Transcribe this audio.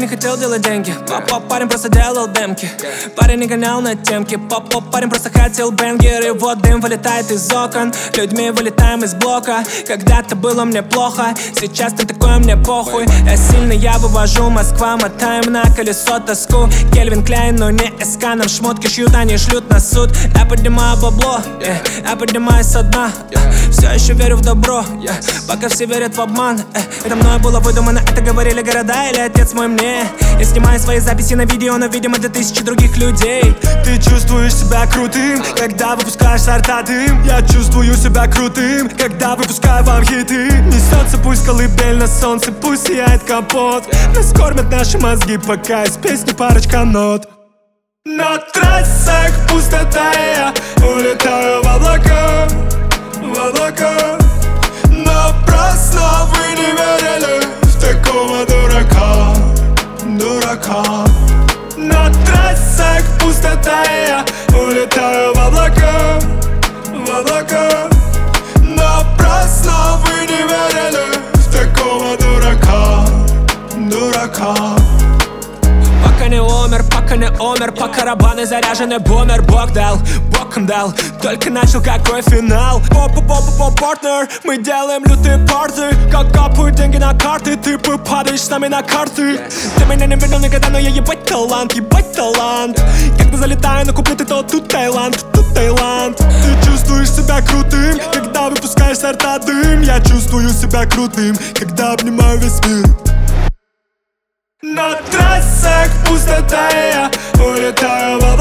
не хотел делать деньги, поп-поп, парень просто делал демки. Парень не гонял на темки, поп-поп, парень просто хотел бенгер. И вот дым вылетает из окон, людьми вылетаем из блока. Когда-то было мне плохо, сейчас ты такой, мне похуй. Я сильно, я вывожу, Москва, мотаем на колесо тоску. Кельвин Кляйн, но не СК, нам шмотки шьют, они шлют на суд. Я поднимаю бабло, я поднимаюсь со дна. Все еще верю в добро, пока все верят в обман. Это мною было выдумано, это говорили города или отец мой мне. Я снимаю свои записи на видео, но, видимо, для тысячи других людей. Ты чувствуешь себя крутым, когда выпускаешь с рта дым. Я чувствую себя крутым, когда выпускаю вам хиты. Несется пусть колыбель на солнце, пусть сияет капот. Нас кормят наши мозги, пока из песни парочка нот. На трассах пустота, я улетаю в облака, в облака. Напрасно вы не верили в такого дурака, дурака. На трассах пустота, я улетаю в облака, в облака. Напрасно вы не верили в такого дурака, дурака. Пока не умер, пока рабаны заряжены, бомер. Бог дал, боком дал, только начал, какой финал. Партнер, мы делаем лютые парты. Как капают деньги на карты, ты падаешь с нами на карты. Ты меня не видел никогда, но я ебать талант, ебать талант. Когда залетаю на куплеты, то тут Таиланд, тут Таиланд. Ты чувствуешь себя крутым, когда выпускаешь с рта дым. Я чувствую себя крутым, когда обнимаю весь мир. На трассах пустота, я улетаю в